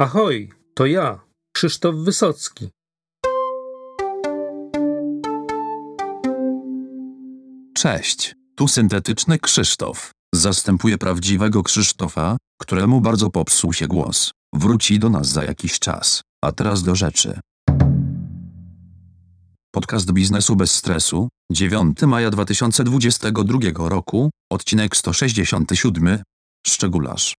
Ahoj, to ja, Krzysztof Wysocki. Cześć, tu syntetyczny Krzysztof. Zastępuję prawdziwego Krzysztofa, któremu bardzo popsuł się głos. Wróci do nas za jakiś czas, a teraz do rzeczy. Podcast Biznesu bez stresu, 9 maja 2022 roku, odcinek 167. Szczególarz.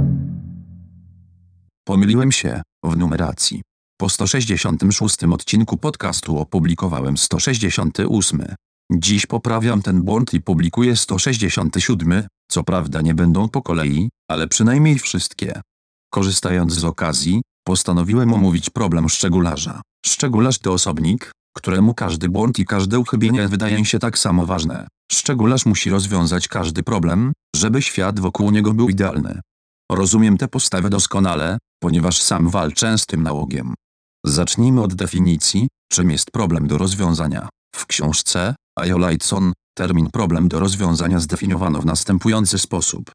Pomyliłem się w numeracji. Po 166 odcinku podcastu opublikowałem 168. Dziś poprawiam ten błąd i publikuję 167. Co prawda nie będą po kolei, ale przynajmniej wszystkie. Korzystając z okazji, postanowiłem omówić problem szczególarza. Szczególarz to osobnik, któremu każdy błąd i każde uchybienie wydają się tak samo ważne. Szczególarz musi rozwiązać każdy problem, żeby świat wokół niego był idealny. Rozumiem tę postawę doskonale, ponieważ sam walczę z tym nałogiem. Zacznijmy od definicji, czym jest problem do rozwiązania. W książce A.J. Lightson termin problem do rozwiązania zdefiniowano w następujący sposób.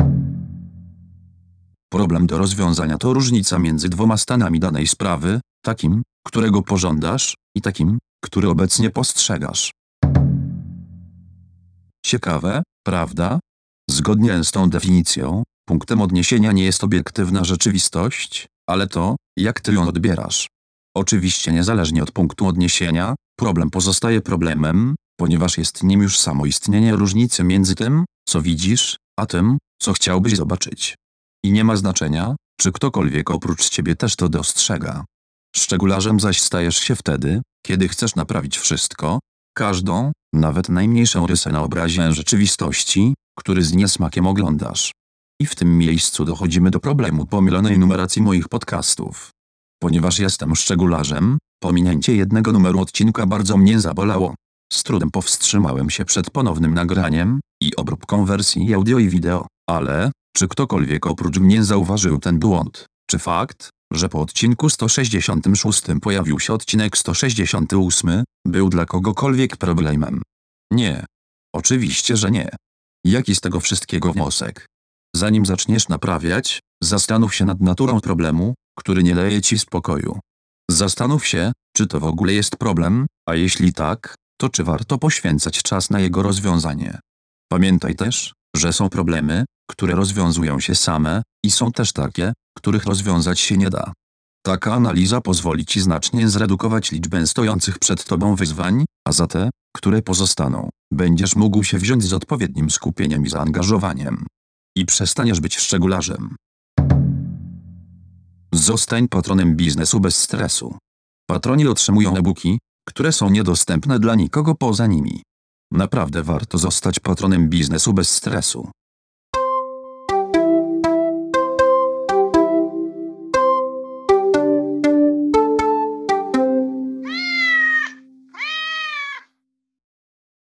Problem do rozwiązania to różnica między dwoma stanami danej sprawy, takim, którego pożądasz, i takim, który obecnie postrzegasz. Ciekawe, prawda? Zgodnie z tą definicją, punktem odniesienia nie jest obiektywna rzeczywistość, ale to, jak ty ją odbierasz. Oczywiście niezależnie od punktu odniesienia, problem pozostaje problemem, ponieważ jest nim już samo istnienie różnicy między tym, co widzisz, a tym, co chciałbyś zobaczyć. I nie ma znaczenia, czy ktokolwiek oprócz ciebie też to dostrzega. Szczególarzem zaś stajesz się wtedy, kiedy chcesz naprawić wszystko, każdą, nawet najmniejszą rysę na obrazie rzeczywistości, który z niesmakiem oglądasz. I w tym miejscu dochodzimy do problemu pomylonej numeracji moich podcastów. Ponieważ jestem szczególarzem, pominięcie jednego numeru odcinka bardzo mnie zabolało. Z trudem powstrzymałem się przed ponownym nagraniem i obróbką wersji audio i wideo, ale czy ktokolwiek oprócz mnie zauważył ten błąd? Czy fakt, że po odcinku 166 pojawił się odcinek 168, był dla kogokolwiek problemem? Nie. Oczywiście, że nie. Jaki z tego wszystkiego wniosek? Zanim zaczniesz naprawiać, zastanów się nad naturą problemu, który nie daje ci spokoju. Zastanów się, czy to w ogóle jest problem, a jeśli tak, to czy warto poświęcać czas na jego rozwiązanie. Pamiętaj też, że są problemy, które rozwiązują się same, i są też takie, których rozwiązać się nie da. Taka analiza pozwoli ci znacznie zredukować liczbę stojących przed tobą wyzwań, a za te, które pozostaną, będziesz mógł się wziąć z odpowiednim skupieniem i zaangażowaniem. I przestaniesz być szczególarzem. Zostań patronem biznesu bez stresu. Patroni otrzymują e-booki, które są niedostępne dla nikogo poza nimi. Naprawdę warto zostać patronem biznesu bez stresu.